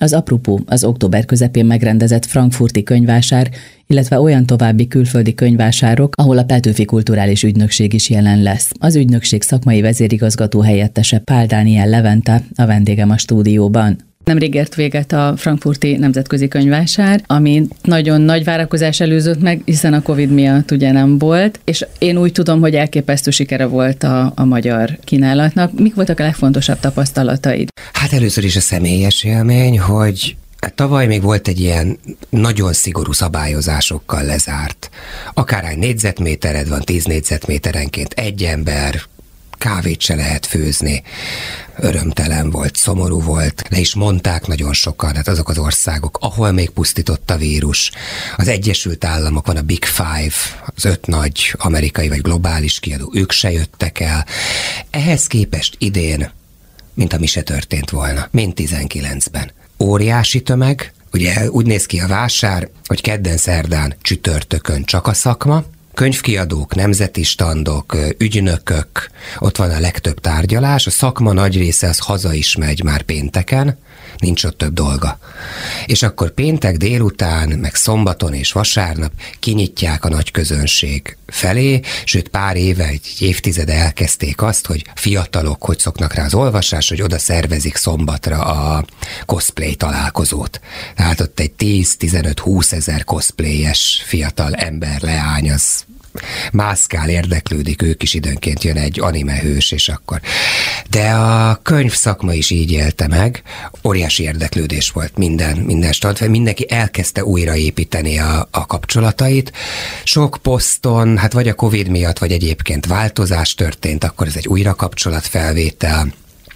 Az apropó az október közepén megrendezett frankfurti könyvvásár, illetve olyan további külföldi könyvvásárok, ahol a Petőfi Kulturális Ügynökség is jelen lesz. Az ügynökség szakmai vezérigazgató helyettese Pál Dániel Levente a vendégem a stúdióban. Nemrég ért véget a frankfurti nemzetközi könyvvásár, ami nagyon nagy várakozás előzött meg, hiszen a Covid miatt ugye nem volt, és én úgy tudom, hogy elképesztő sikere volt a magyar kínálatnak. Mik voltak a legfontosabb tapasztalataid? Hát először is a személyes élmény, hogy tavaly még volt egy ilyen nagyon szigorú szabályozásokkal lezárt. Akárhány négyzetmétered van, 10 négyzetméterenként egy ember, kávét se lehet főzni. Örömtelen volt, szomorú volt, le is mondták nagyon sokan, hát azok az országok, ahol még pusztított a vírus. Az Egyesült Államok, van a Big Five, az 5 nagy amerikai vagy globális kiadó, ők se jöttek el. Ehhez képest idén, mint ami se történt volna, mint 19-ben. Óriási tömeg, ugye úgy néz ki a vásár, hogy kedden, szerdán, csütörtökön csak a szakma, könyvkiadók, nemzeti standok, ügynökök, ott van a legtöbb tárgyalás, a szakma nagy része az haza is megy már pénteken, nincs ott több dolga. És akkor péntek délután, meg szombaton és vasárnap kinyitják a nagy közönség felé, sőt pár éve, egy évtizede elkezdték azt, hogy fiatalok hogy szoknak rá az olvasás, hogy oda szervezik szombatra a cosplay találkozót. Tehát ott egy 10-15-20 ezer cosplayes fiatal ember, leány, az mászkál, érdeklődik, ők is időnként jön egy anime hős, és akkor. De a könyvszakma is így élte meg, óriási érdeklődés volt minden stand, mindenki elkezdte újraépíteni a kapcsolatait. Sok poszton, hát vagy a Covid miatt, vagy egyébként változás történt, akkor ez egy újra kapcsolatfelvétel.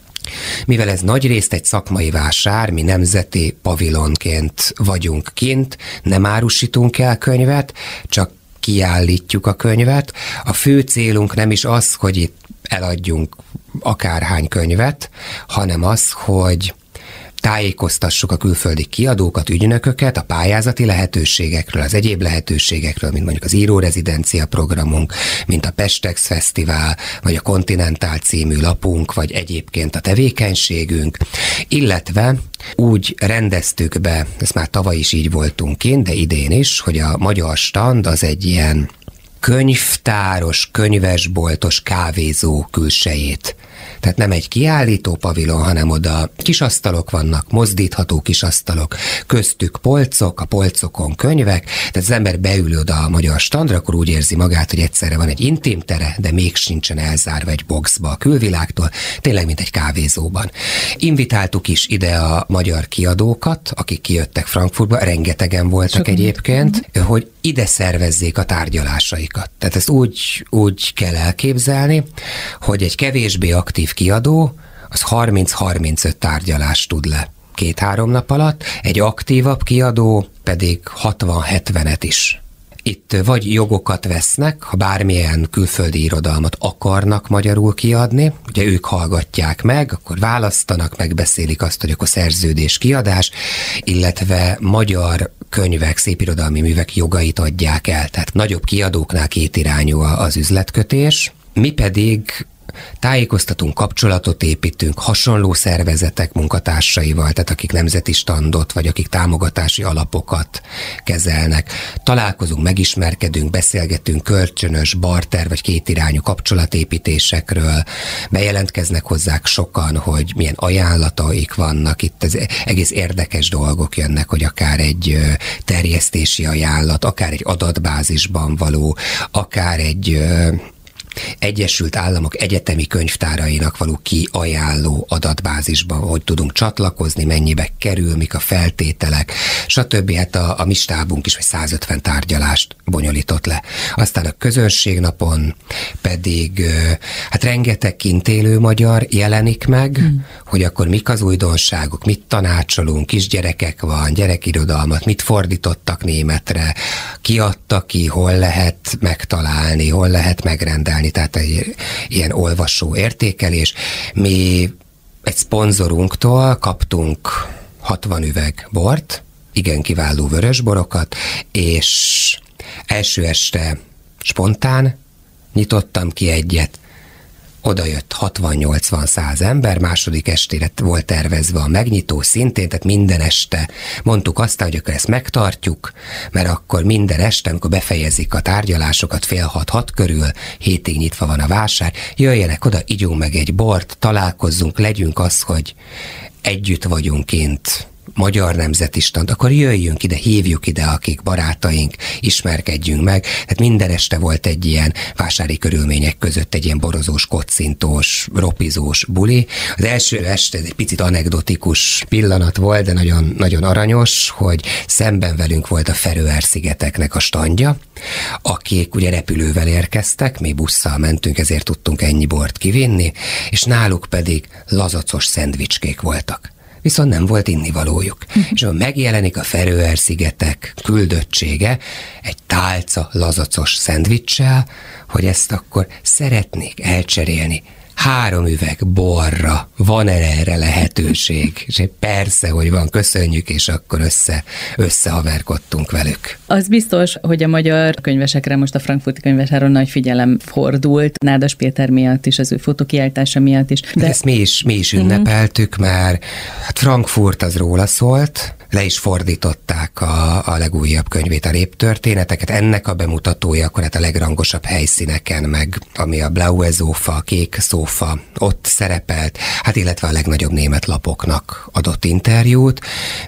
Mivel ez nagyrészt egy szakmai vásár, mi nemzeti pavilonként vagyunk kint, nem árusítunk el könyvet, csak kiállítjuk a könyvet. A fő célunk nem is az, hogy itt eladjunk akárhány könyvet, hanem az, hogy tájékoztassuk a külföldi kiadókat, ügynököket a pályázati lehetőségekről, az egyéb lehetőségekről, mint mondjuk az írórezidencia programunk, mint a Pestex Fesztivál, vagy a Continental című lapunk, vagy egyébként a tevékenységünk, illetve úgy rendeztük be, ezt már tavaly is így voltunk kint, de idén is, hogy a magyar stand az egy ilyen könyvtáros, könyvesboltos kávézó külsejét. Tehát nem egy kiállító pavilon, hanem oda kisasztalok vannak, mozdítható kisasztalok, köztük polcok, a polcokon könyvek, tehát az ember beül oda a magyar standra, akkor úgy érzi magát, hogy egyszerre van egy intim tere, de még sincsen elzárva egy boxba a külvilágtól, tényleg mint egy kávézóban. Invitáltuk is ide a magyar kiadókat, akik kijöttek Frankfurtba, rengetegen voltak egyébként, hogy ide szervezzék a tárgyalásaikat. Tehát ezt úgy kell elképzelni, hogy egy kevésbé aktív kiadó, az 30-35 tárgyalást tud le 2-3 nap alatt, egy aktívabb kiadó pedig 60-70-et is. Itt vagy jogokat vesznek, ha bármilyen külföldi irodalmat akarnak magyarul kiadni, ugye ők hallgatják meg, akkor választanak, megbeszélik azt, hogy akkor szerződés, kiadás, illetve magyar könyvek, szépirodalmi művek jogait adják el. Tehát nagyobb kiadóknál kétirányú az üzletkötés, mi pedig tájékoztatunk, kapcsolatot építünk hasonló szervezetek munkatársaival, tehát akik nemzeti standot, vagy akik támogatási alapokat kezelnek. Találkozunk, megismerkedünk, beszélgetünk kölcsönös, barter vagy kétirányú kapcsolatépítésekről, bejelentkeznek hozzák sokan, hogy milyen ajánlataik vannak. Itt ez egész érdekes dolgok jönnek, hogy akár egy terjesztési ajánlat, akár egy adatbázisban való, akár egy Egyesült Államok egyetemi könyvtárainak való kiajánló adatbázisban, hogy tudunk csatlakozni, mennyibe kerül, mik a feltételek, stb. Hát a mi stábunk is, vagy 150 tárgyalást bonyolított le. Aztán a közönségnapon pedig hát rengeteg kint élő magyar jelenik meg, hogy akkor mik az újdonságok, mit tanácsolunk, kisgyerekek van, gyerekirodalmat, mit fordítottak németre, ki adta ki, hol lehet megtalálni, hol lehet megrendelni, tehát egy ilyen olvasó értékelés. Mi egy szponzorunktól kaptunk 60 üveg bort, igen kiváló vörösborokat, és első este spontán nyitottam ki egyet, oda jött 60-80-100 ember, második estére volt tervezve a megnyitó szintén, tehát minden este mondtuk azt, hogy akkor ezt megtartjuk, mert akkor minden este, amikor befejezik a tárgyalásokat 5:30-6 körül, 7-ig nyitva van a vásár, jöjjenek oda, igyunk meg egy bort, találkozzunk, legyünk az, hogy együtt vagyunk kint, magyar nemzeti stand, akkor jöjjünk ide, hívjuk ide, akik barátaink, ismerkedjünk meg. Tehát minden este volt egy ilyen vásári körülmények között egy ilyen borozós, kocintós, ropizós buli. Az első este egy picit anekdotikus pillanat volt, de nagyon, nagyon aranyos, hogy szemben velünk volt a Feröer-szigeteknek a standja, akik ugye repülővel érkeztek, mi busszal mentünk, ezért tudtunk ennyi bort kivinni, és náluk pedig lazacos szendvicskék voltak. Viszont nem volt innivalójuk. És akkor megjelenik a Feröer-szigetek küldöttsége egy tálca lazacos szendvicssel, hogy ezt akkor szeretnék elcserélni 3 üveg borra, van erre lehetőség? És persze, hogy van, köszönjük, és akkor összehaverkodtunk velük. Az biztos, hogy a magyar könyvesekre most a frankfurti könyvvásáron nagy figyelem fordult, Nádas Péter miatt is, az ő fotókiállítása miatt is. De ezt mi is ünnepeltük, mert hát Frankfurt az róla szólt, le is fordították a legújabb könyvét, a Réptörténeteket. Ennek a bemutatója akkor hát a legrangosabb helyszíneken, meg ami a Blaue Sofa, a Kék Szófa, ott szerepelt, hát illetve a legnagyobb német lapoknak adott interjút.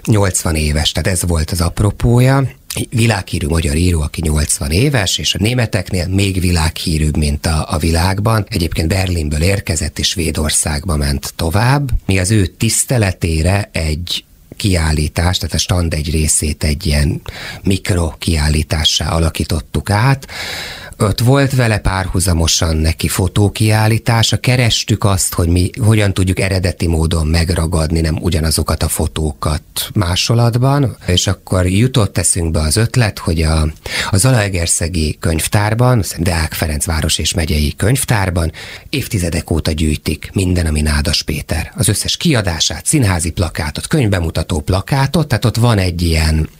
80 éves, tehát ez volt az apropója. Világhírű magyar író, aki 80 éves, és a németeknél még világhírűbb, mint a világban. Egyébként Berlinből érkezett, és Svédországba ment tovább. Mi az ő tiszteletére egy kiállítás, tehát a stand egy részét egy ilyen mikrokiállítássá alakítottuk át. Ott volt vele párhuzamosan neki fotókiállítása, kerestük azt, hogy mi hogyan tudjuk eredeti módon megragadni nem ugyanazokat a fotókat másolatban, és akkor jutott eszünkbe az ötlet, hogy a Zalaegerszegi könyvtárban, Deák Ferenc város és megyei könyvtárban évtizedek óta gyűjtik minden, ami Nádas Péter. Az összes kiadását, színházi plakátot, könyvbemutató plakátot, tehát ott van egy ilyen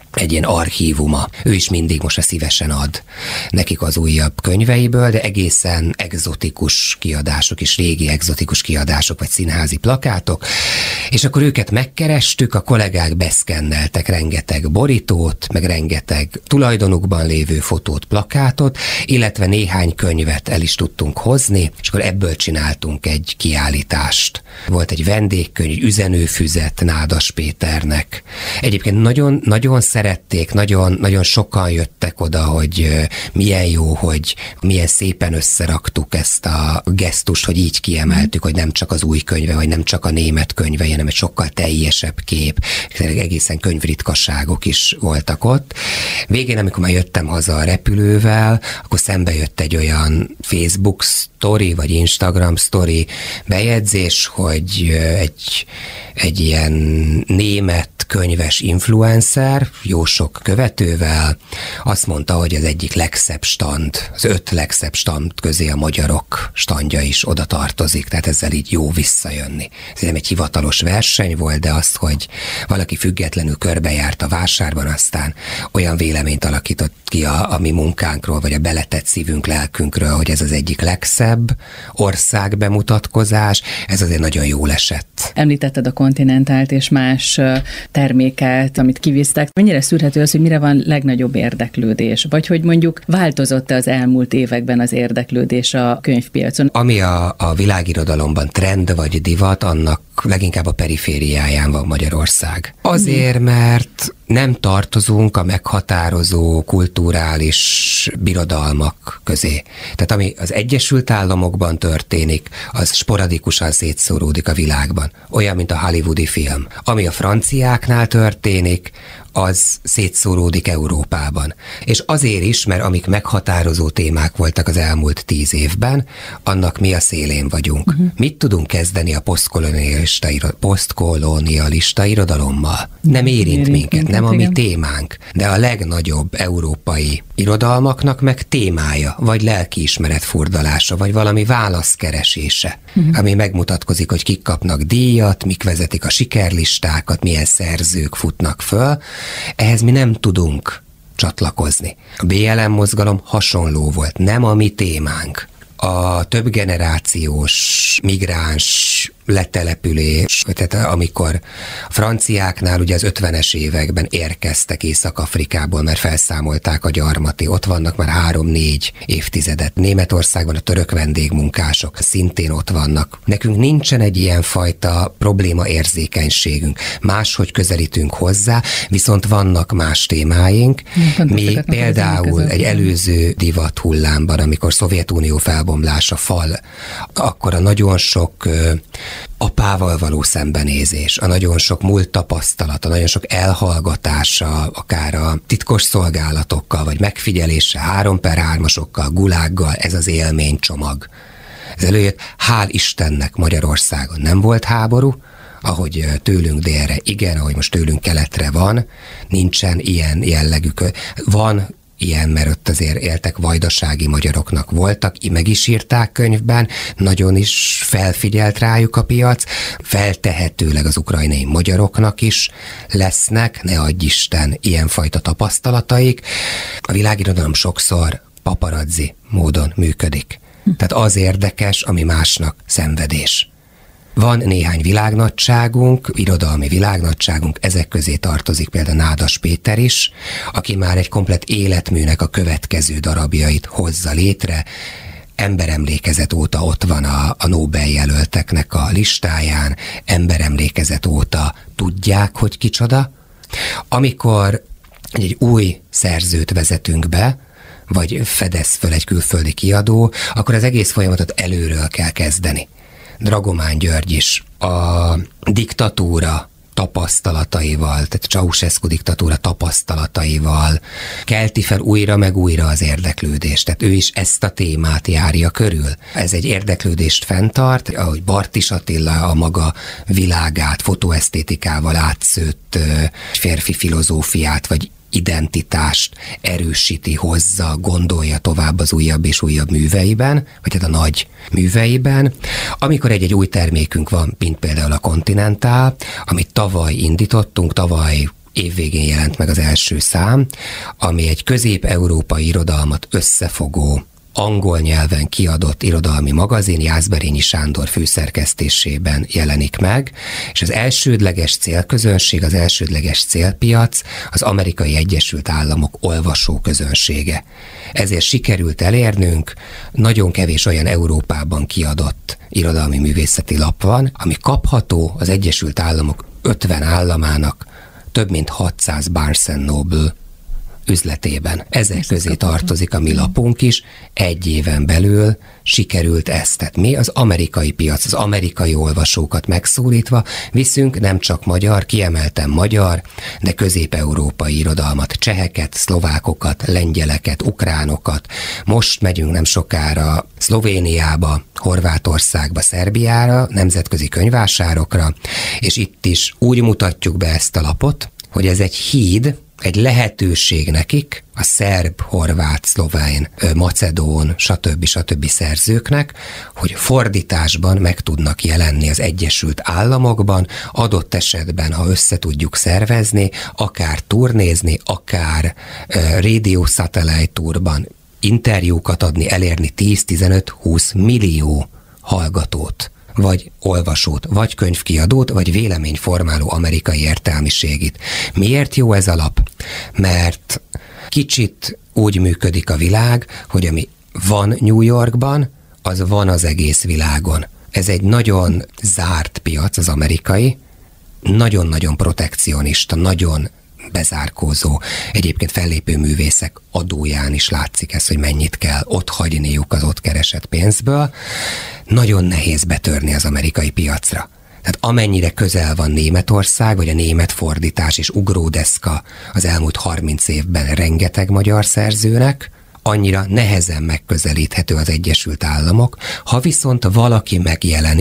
archívuma. Ő is mindig most szívesen ad nekik az újabb könyveiből, de egészen egzotikus kiadások is, régi egzotikus kiadások, vagy színházi plakátok, és akkor őket megkerestük, a kollégák beszkenneltek rengeteg borítót, meg rengeteg tulajdonukban lévő fotót, plakátot, illetve néhány könyvet el is tudtunk hozni, és akkor ebből csináltunk egy kiállítást. Volt egy vendégkönyv, egy üzenőfüzet Nádas Péternek. Egyébként nagyon szerették, nagyon sokan jöttek oda, hogy milyen jó, hogy milyen szépen összeraktuk ezt a gesztust, hogy így kiemeltük, hogy nem csak az új könyve, vagy nem csak a német könyve, hanem egy sokkal teljesebb kép, egészen könyvritkaságok is voltak ott. Végén, amikor már jöttem haza a repülővel, akkor szembe jött egy olyan Facebook sztori, vagy Instagram sztori bejegyzés, hogy egy ilyen német könyves influencer, jó sok követővel, azt mondta, hogy az egyik legszebb stand, az 5 legszebb stand közé a magyarok standja is oda tartozik, tehát ezzel így jó visszajönni. Ez nem egy hivatalos verseny volt, de azt, hogy valaki függetlenül körbejárt a vásárban, aztán olyan véleményt alakított ki a mi munkánkról, vagy a beletett szívünk, lelkünkről, hogy ez az egyik legszebb országbemutatkozás, ez azért nagyon jól esett. Említetted a Continentált és más terméket, amit kivisztek. Mennyire szűrhető az, hogy mire van legnagyobb érdeklődés? Vagy hogy mondjuk változott-e az elmúlt években az érdeklődés a könyvpiacon? Ami a világirodalomban trend vagy divat, annak leginkább a perifériáján van Magyarország. Azért, mert nem tartozunk a meghatározó kulturális birodalmak közé. Tehát ami az Egyesült Államokban történik, az sporadikusan szétszóródik a világban. Olyan, mint a hollywoodi film. Ami a franciáknál történik, az szétszóródik Európában. És azért is, mert amik meghatározó témák voltak az elmúlt 10 évben, annak mi a szélén vagyunk. Mit tudunk kezdeni a posztkolonialista irodalommal? Nem érint minket, nem a mi témánk, de a legnagyobb európai irodalmaknak meg témája, vagy lelkiismeret furdalása, vagy valami válaszkeresése, ami megmutatkozik, hogy kik kapnak díjat, mik vezetik a sikerlistákat, milyen szerzők futnak föl. Ehhez mi nem tudunk csatlakozni. A BLM mozgalom hasonló volt, nem a mi témánk. a többgenerációs migráns letelepülés, tehát amikor a franciáknál ugye az 50-es években érkeztek Észak-Afrikából, mert felszámolták a gyarmati, ott vannak már 3-4 évtizedet. Németországban a török vendégmunkások szintén ott vannak. Nekünk nincsen egy ilyen fajta probléma érzékenységünk. Máshogy közelítünk hozzá, viszont vannak más témáink. Mi például egy előző divat hullámban, amikor Szovjetunió felbomlása fal, akkor a nagyon sok apával való szembenézés, a nagyon sok múlt tapasztalat, a nagyon sok elhallgatása, akár a titkos szolgálatokkal, vagy megfigyelése 3x3-asokkal, gulággal, ez az élménycsomag. Ez előjött, hál' Istennek Magyarországon nem volt háború, ahogy tőlünk délre igen, ahogy most tőlünk keletre van, nincsen ilyen jellegű, van ilyen, mert ott azért éltek vajdasági magyaroknak voltak, meg is írták könyvben, nagyon is felfigyelt rájuk a piac, feltehetőleg az ukrajnai magyaroknak is lesznek, ne adj Isten, ilyenfajta tapasztalataik. A világirodalom sokszor paparazzi módon működik. Tehát az érdekes, ami másnak szenvedés. Van néhány világnagyságunk, irodalmi világnagyságunk, ezek közé tartozik például Nádas Péter is, aki már egy komplett életműnek a következő darabjait hozza létre. Emberemlékezet óta ott van a Nobel-jelölteknek a listáján, emberemlékezet óta tudják, hogy kicsoda. Amikor egy új szerzőt vezetünk be, vagy fedez föl egy külföldi kiadó, akkor az egész folyamatot előről kell kezdeni. Dragomán György is a diktatúra tapasztalataival, tehát Ceausescu diktatúra tapasztalataival kelti fel újra meg újra az érdeklődést. Tehát ő is ezt a témát járja körül. Ez egy érdeklődést fenntart, ahogy Bartis Attila a maga világát fotoesztétikával átszőtt férfi filozófiát, vagy identitást erősíti, hozza, gondolja tovább az újabb és újabb műveiben, vagy hát a nagy műveiben. Amikor egy új termékünk van, mint például a Continental, amit tavaly indítottunk, tavaly évvégén jelent meg az első szám, ami egy közép-európai irodalmat összefogó, angol nyelven kiadott irodalmi magazin, Jászberényi Sándor főszerkesztésében jelenik meg, és az elsődleges célközönség, az elsődleges célpiac az Amerikai Egyesült Államok olvasóközönsége. Ezért sikerült elérnünk, nagyon kevés olyan Európában kiadott irodalmi művészeti lap van, ami kapható az Egyesült Államok 50 államának több mint 600 Barnes & Noble üzletében. Ezek közé tartozik a mi lapunk is, egy éven belül sikerült ezt. Tehát mi az amerikai piac, az amerikai olvasókat megszólítva viszünk nem csak magyar, kiemelten magyar, de közép-európai irodalmat, cseheket, szlovákokat, lengyeleket, ukránokat. Most megyünk nem sokára Szlovéniába, Horvátországba, Szerbiára, nemzetközi könyvvásárokra, és itt is úgy mutatjuk be ezt a lapot, hogy ez egy híd, egy lehetőség nekik, a szerb, horvát, szlovén, macedón, stb. Szerzőknek, hogy fordításban meg tudnak jelenni az Egyesült Államokban, adott esetben, ha össze tudjuk szervezni, akár turnézni, akár radio satellite tourban interjúkat adni, elérni 10-15-20 millió hallgatót, vagy olvasót, vagy könyvkiadót, vagy véleményformáló amerikai értelmiségit. Miért jó ez a lap? Mert kicsit úgy működik a világ, hogy ami van New Yorkban, az van az egész világon. Ez egy nagyon zárt piac, az amerikai, nagyon-nagyon protekcionista, nagyon bezárkózó. Egyébként fellépő művészek adóján is látszik ez, hogy mennyit kell ott hagyniuk az ott keresett pénzből. Nagyon nehéz betörni az amerikai piacra. Tehát amennyire közel van Németország, vagy a német fordítás és ugródeszka az elmúlt 30 évben rengeteg magyar szerzőnek, annyira nehezen megközelíthető az Egyesült Államok. Ha viszont valaki megjelenik,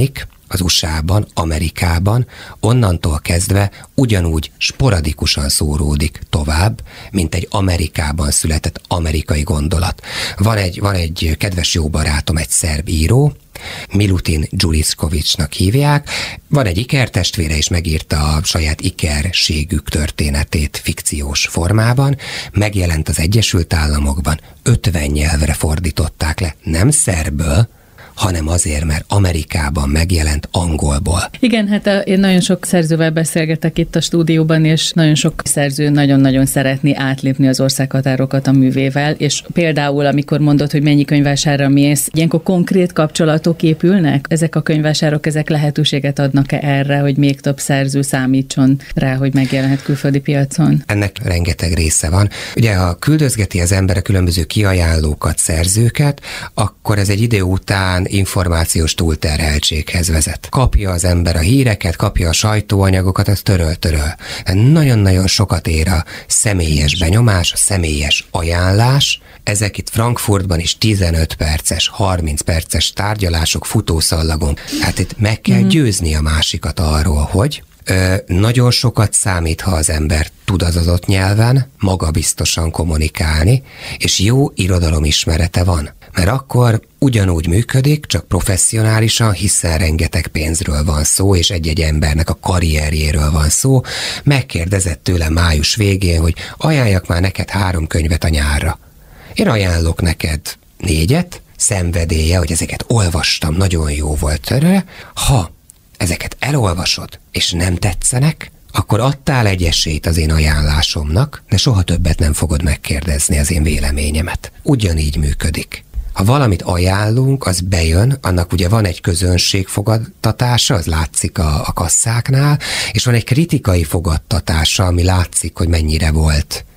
az USA-ban, Amerikában, onnantól kezdve ugyanúgy sporadikusan szóródik tovább, mint egy Amerikában született amerikai gondolat. Van egy kedves jó barátom, egy szerb író, Milutin Dzsuliszkovicsnak hívják. Van egy ikertestvére, és megírta a saját ikerségük történetét fikciós formában. Megjelent az Egyesült Államokban, 50 nyelvre fordították le, nem szerbből, hanem azért, mert Amerikában megjelent angolból. Igen, hát én nagyon sok szerzővel beszélgetek itt a stúdióban, és nagyon sok szerző nagyon-nagyon szeretné átlépni az országhatárokat a művével, és például, amikor mondod, hogy mennyi könyvvásárra mész, ilyenkor konkrét kapcsolatok épülnek? Ezek a könyvvásárok, ezek lehetőséget adnak-e erre, hogy még több szerző számítson rá, hogy megjelenhet külföldi piacon? Ennek rengeteg része van. Ugye, ha küldözgeti az ember a különböző kiajánlókat, szerzőket, akkor ez egy idő után információs túlterheltséghez vezet. Kapja az ember a híreket, kapja a sajtóanyagokat, az töröl. Nagyon-nagyon sokat ér a személyes benyomás, a személyes ajánlás. Ezek itt Frankfurtban is 15 perces, 30 perces tárgyalások futószallagon. Hát itt meg kell győzni a másikat arról, hogy nagyon sokat számít, ha az ember tud az adott nyelven magabiztosan kommunikálni, és jó irodalomismerete van. Mert akkor ugyanúgy működik, csak professzionálisan, hiszen rengeteg pénzről van szó, és egy-egy embernek a karrierjéről van szó. Megkérdezett tőle május végén, hogy ajánljak már neked 3 könyvet a nyárra. Én ajánlok neked 4, szenvedélye, hogy ezeket olvastam, nagyon jó volt törre. Ha ezeket elolvasod, és nem tetszenek, akkor adtál egy esélyt az én ajánlásomnak, de soha többet nem fogod megkérdezni az én véleményemet. Ugyanígy működik. Ha valamit ajánlunk, az bejön, annak ugye van egy közönségfogadtatása, az látszik a kasszáknál, és van egy kritikai fogadtatása, ami látszik, hogy mennyire volt.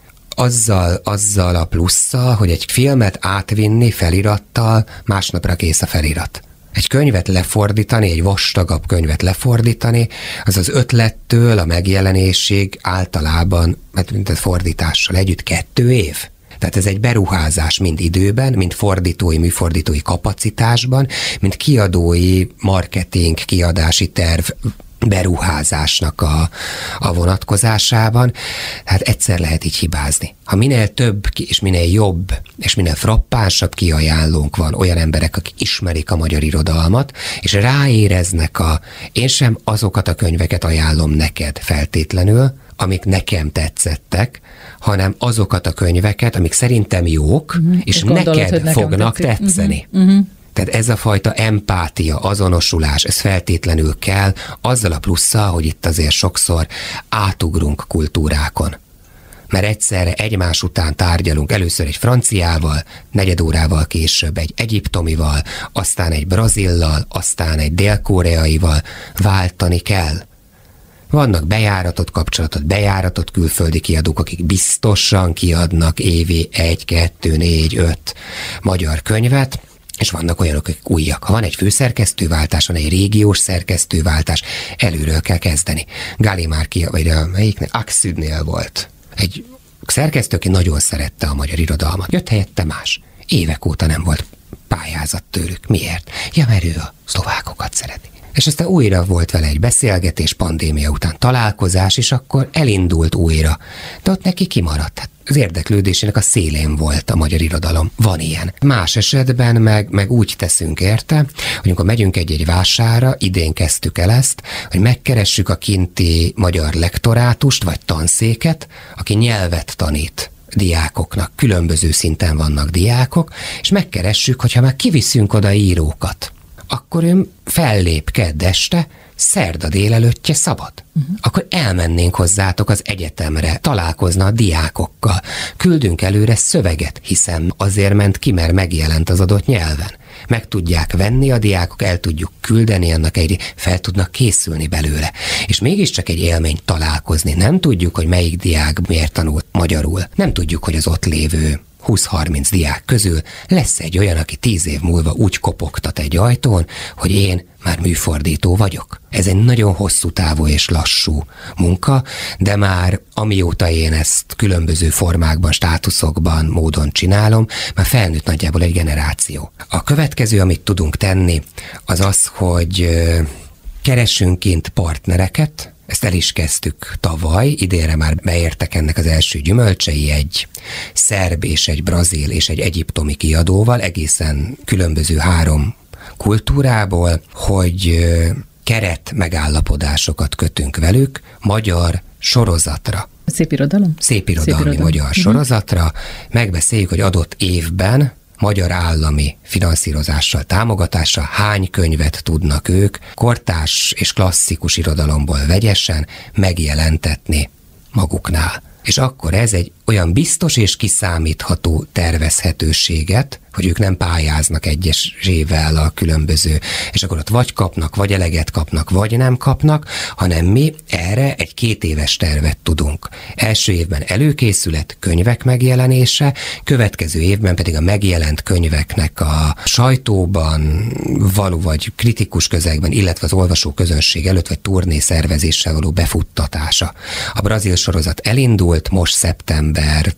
Azzal a plusszal, hogy egy filmet átvinni felirattal, másnapra kész a felirat. Egy könyvet lefordítani, egy vastagabb könyvet lefordítani, az ötlettől a megjelenésig általában, mint a fordítással együtt 2 év. Tehát ez egy beruházás mind időben, mind fordítói, műfordítói kapacitásban, mind kiadói, marketing, kiadási terv beruházásnak a vonatkozásában. Hát egyszer lehet így hibázni. Ha minél több és minél jobb és minél frappánsabb kiajánlónk van, olyan emberek, akik ismerik a magyar irodalmat, és ráéreznek én sem azokat a könyveket ajánlom neked feltétlenül, amik nekem tetszettek, hanem azokat a könyveket, amik szerintem jók, és neked fognak tetszeni. Tehát ez a fajta empátia, azonosulás, ez feltétlenül kell, azzal a plusszal, hogy itt azért sokszor átugrunk kultúrákon. Mert egyszerre egymás után tárgyalunk, először egy franciával, 4 órával később egy egyiptomival, aztán egy brazillal, aztán egy dél-koreaival, váltani kell. Vannak bejáratott külföldi kiadók, akik biztosan kiadnak évi 1, 2, 4, 5 magyar könyvet, és vannak olyanok, akik újak. Ha van egy főszerkesztőváltás, van egy régiós szerkesztőváltás, előről kell kezdeni. Gallimard vagy Axüdnél volt egy szerkesztő, aki nagyon szerette a magyar irodalmat. Jött helyette más. Évek óta nem volt pályázat tőlük. Miért? Ja, mert ő a szlovákokat szereti. És aztán újra volt vele egy beszélgetés, pandémia után találkozás, és akkor elindult újra. De ott neki kimaradt. Hát az érdeklődésének a szélén volt a magyar irodalom. Van ilyen. Más esetben meg úgy teszünk érte, hogy amikor megyünk egy vásárra, idén kezdtük el ezt, hogy megkeressük a kinti magyar lektorátust, vagy tanszéket, aki nyelvet tanít diákoknak. Különböző szinten vannak diákok, és megkeressük, hogyha már kiviszünk oda írókat, akkor ő fellép kedd este, szerda délelőttje szabad. Akkor elmennénk hozzátok az egyetemre, találkozna a diákokkal. Küldünk előre szöveget, hiszen azért ment ki, mert megjelent az adott nyelven. Meg tudják venni a diákok, el tudjuk küldeni, annak fel tudnak készülni belőle. És mégiscsak egy élmény találkozni. Nem tudjuk, hogy melyik diák miért tanult magyarul. Nem tudjuk, hogy az ott lévő 20-30 diák közül lesz egy olyan, aki 10 év múlva úgy kopogtat egy ajtón, hogy én már műfordító vagyok. Ez egy nagyon hosszú távú és lassú munka, de már amióta én ezt különböző formákban, státuszokban, módon csinálom, már felnőtt nagyjából egy generáció. A következő, amit tudunk tenni, az az, hogy Keresünk kint partnereket, ezt el is kezdtük tavaly, idénre már beértek ennek az első gyümölcsei, egy szerb és egy brazil és egy egyiptomi kiadóval, egészen különböző 3 kultúrából, hogy keret megállapodásokat kötünk velük magyar sorozatra. Szépirodalom? Szépirodalmi magyar sorozatra. Megbeszéljük, hogy adott évben magyar állami finanszírozással, támogatással hány könyvet tudnak ők kortárs és klasszikus irodalomból vegyesen megjelentetni maguknál. És akkor ez egy olyan biztos és kiszámítható tervezhetőséget, hogy ők nem pályáznak egyesével a különböző, és akkor ott vagy kapnak, vagy eleget kapnak, vagy nem kapnak, hanem mi erre egy 2 éves tervet tudunk. Első évben előkészület, könyvek megjelenése, következő évben pedig a megjelent könyveknek a sajtóban való, vagy kritikus közegben, illetve az olvasó közönség előtt, vagy turné szervezéssel való befuttatása. A brazil sorozat elindult, most szeptember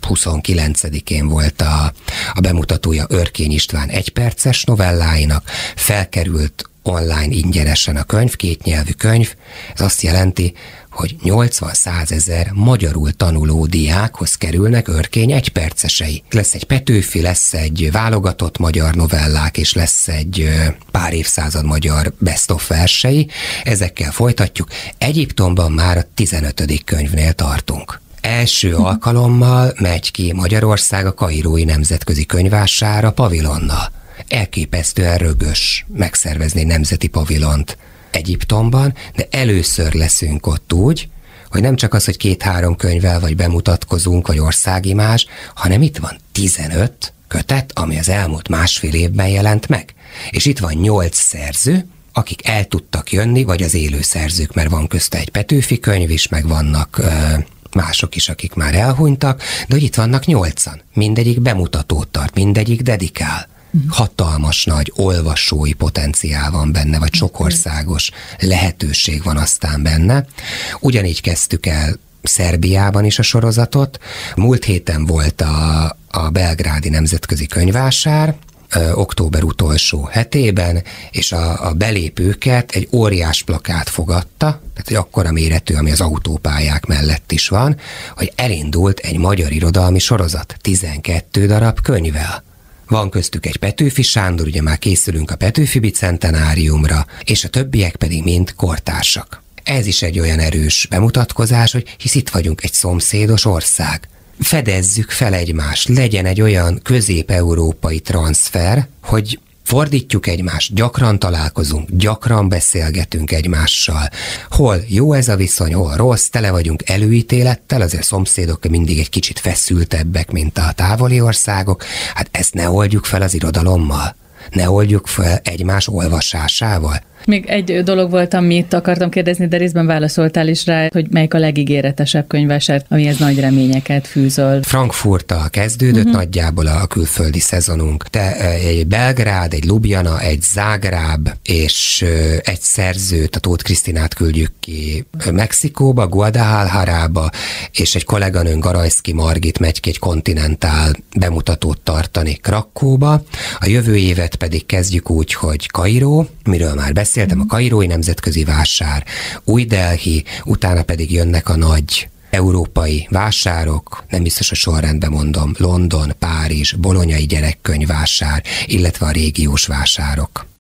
29-én volt a bemutatója Örkény István 1 perces novelláinak, felkerült online ingyenesen a könyv, 2 nyelvű könyv, ez azt jelenti, hogy 80-100 ezer magyarul tanuló diákhoz kerülnek Örkény 1 percesei. Lesz egy Petőfi, lesz egy válogatott magyar novellák, és lesz egy pár évszázad magyar best-of versei, ezekkel folytatjuk. Egyiptomban már a 15. könyvnél tartunk. Első alkalommal megy ki Magyarország a Kairói Nemzetközi Könyvvására pavilonnal. Elképesztően rögös megszervezni nemzeti pavilont Egyiptomban, de először leszünk ott úgy, hogy nem csak az, hogy 2-3 könyvvel vagy bemutatkozunk, vagy országimázs, hanem itt van 15 kötet, ami az elmúlt 1,5 évben jelent meg. És itt van 8 szerző, akik el tudtak jönni, vagy az élő szerzők, mert van közte egy Petőfi könyv is, meg vannak mások is, akik már elhunytak, de hogy itt vannak 8-an. Mindegyik bemutatót tart, mindegyik dedikál. Hatalmas nagy olvasói potenciál van benne, vagy sokországos lehetőség van aztán benne. Ugyanígy kezdtük el Szerbiában is a sorozatot. Múlt héten volt a belgrádi nemzetközi könyvvásár, október utolsó hetében, és a belépőket egy óriás plakát fogadta, tehát egy akkora méretű, ami az autópályák mellett is van, hogy elindult egy magyar irodalmi sorozat, 12 darab könyvvel. Van köztük egy Petőfi Sándor, ugye már készülünk a Petőfi bicentenáriumra, és a többiek pedig mind kortársak. Ez is egy olyan erős bemutatkozás, hogy hisz itt vagyunk egy szomszédos ország. Fedezzük fel egymást, legyen egy olyan közép-európai transfer, hogy fordítjuk egymást, gyakran találkozunk, gyakran beszélgetünk egymással. Hol jó ez a viszony, hol rossz, tele vagyunk előítélettel, azért szomszédok mindig egy kicsit feszültebbek, mint a távoli országok. Hát ezt ne oldjuk fel az irodalommal, ne oldjuk fel egymás olvasásával. Még egy dolog volt, amit akartam kérdezni, de részben válaszoltál is rá, hogy melyik a legígéretesebb könyvvásár, amihez nagy reményeket fűzöl. Frankfurttal kezdődött nagyjából a külföldi szezonunk. Egy Belgrád, egy Ljubljana, egy Zágráb, és egy szerzőt, a Tóth Krisztinát küldjük ki Mexikóba, Guadalajara-ba, és egy kolléganőnk, Garajszki Margit megy ki egy kontinentál bemutatót tartani Krakkóba. A jövő évet pedig kezdjük úgy, hogy Kairó, miről már beszéltem, a Kairói Nemzetközi Vásár, Új-Delhi, utána pedig jönnek a nagy európai vásárok, nem biztos a sorrendben mondom, London, Párizs, Bolonyai Gyerekkönyvvásár, illetve a régiós vásárok.